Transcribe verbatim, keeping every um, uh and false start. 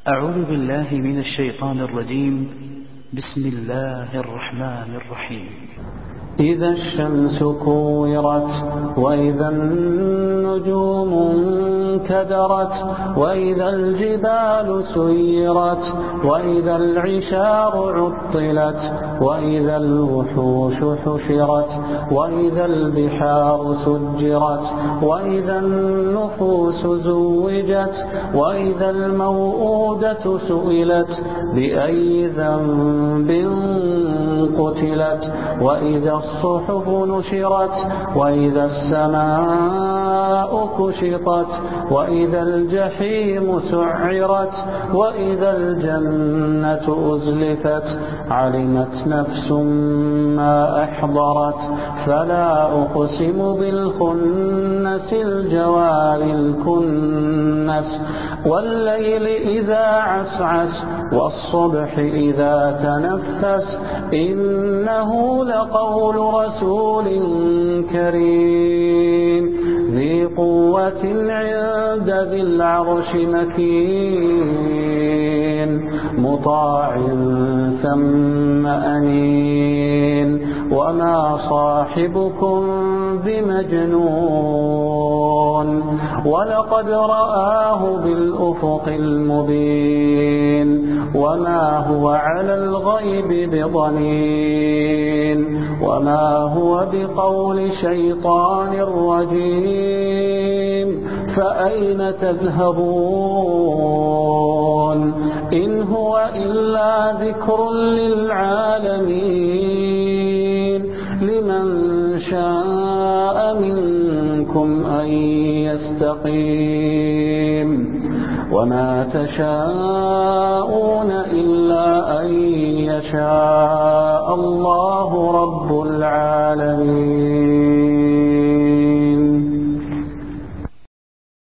أعوذ بالله من الشيطان الرجيم. بسم الله الرحمن الرحيم. إذا الشمس كورت وإذا النجوم انكدرت وإذا الجبال سيرت وإذا العشار عطلت وإذا الوحوش حشرت وإذا البحار سجرت وإذا النفوس زوجت وإذا الموءودة سئلت بأي ذنب قتلت وإذا الصحف نشرت وإذا السماء كشطت وإذا الجحيم سعرت وإذا الجنة أزلفت علمت نفس ما أحضرت فلا أقسم بالخنس الجوار الكنس والليل إذا عسعس والصبح إذا تنفس إنه لقول رسول كريم ذي قوة عند ذي العرش مكين مطاع ثم أمين وما صاحبكم بمجنون ولقد رآه بالأفق المبين وما هو على الغيب بضنين وما هو بقول شيطان رجيم فأين تذهبون إن هو إلا ذكر للعالمين لمن شاء منكم أن يستقيم وما تشاءون إلا أن يشاء الله رب العالمين.